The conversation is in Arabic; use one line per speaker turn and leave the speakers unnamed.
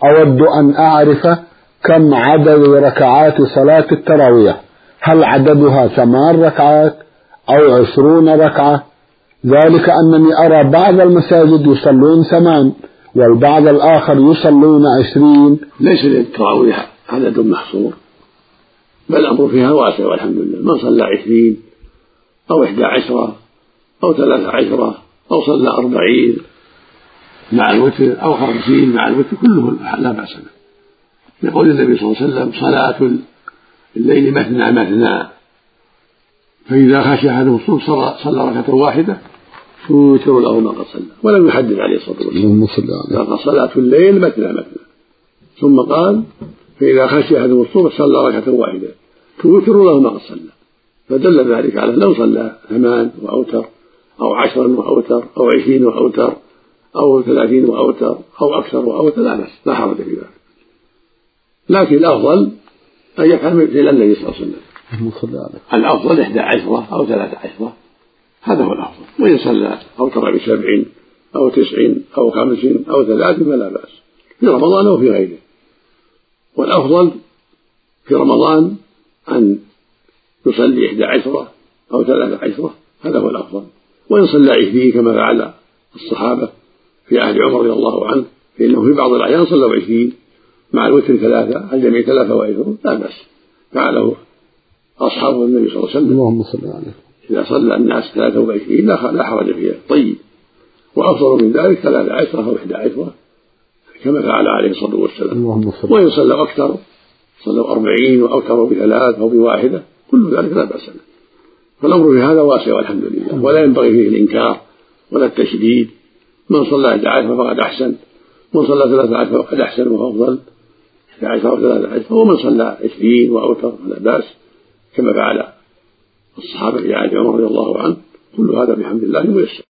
أود أن أعرف كم عدد ركعات صلاة التراويح، هل عددها 8 ركعات أو 20 ركعة؟ ذلك أنني أرى بعض المساجد يصلون 8 والبعض الآخر يصلون 20.
ليس للتراويح عدد محصور، بل الأمر فيها واسع والحمد لله. من صلى 20 أو 11 أو 13 أو صلى 40 مع الوتر أو 50 مع الوتر كله لا بأس به، لقول النبي صلى الله عليه وسلم: صلاة الليل مثنى مثنى، فإذا خشي أحدهم الصبح صلى ركعة واحدة توتر له ما قد صلى. ولم يحدث عليه الصلاة والسلام، قال: صلاة الليل مثنى مثنى، ثم قال: فإذا خشي أحدهم الصبح صلى ركعة واحدة توتر له ما قد صلى. فدل ذلك على لو صلى 8 وأوتر أو 10 وأوتر أو 20 وأوتر أو 30 وأوتر أو أكثر وأوتر لا بأس، لا حرج في ذلك. لكن الأفضل أن يفعل مثل النبي صلى الله عليه وسلم. الأفضل 11 أو 13، هذا هو الأفضل. وإن صلى أوتر ب7 أو 9 أو 5 أو 3 فلا بأس، في رمضان أو في غيره. والأفضل في رمضان أن يصلي 11 أو 13، هذا هو الأفضل. وإن صلى 20 كما فعل الصحابة في عهد عمر رضي الله عنه، فإنه في بعض الأحيان صلوا 20 مع الوتر 3، الجميع 23 لا بأس، فعله أصحاب النبي صلى الله عليه وسلم.
اللهم صل عليه.
إذا صلى الناس 23 لا حرج فيها. طيب، وأفضل من ذلك 13 أو 11 كما فعل عليه الصلاة والسلام. وإن صلوا أكثر، صلوا 40 وأكثروا ب3 أو ب1، كل ذلك لا بأس به. فالأمر في هذا واسع والحمد لله، ولا ينبغي فيه الإنكار ولا التشديد. من صلى 11 فقد أحسن، من صلى 13 فقد أحسن وأفضل 11 أو 13، ومن صلى 20 وأوتر فلا بأس كما فعل الصحابة في عهد عمر رضي الله عنه. كل هذا بحمد الله ميسر.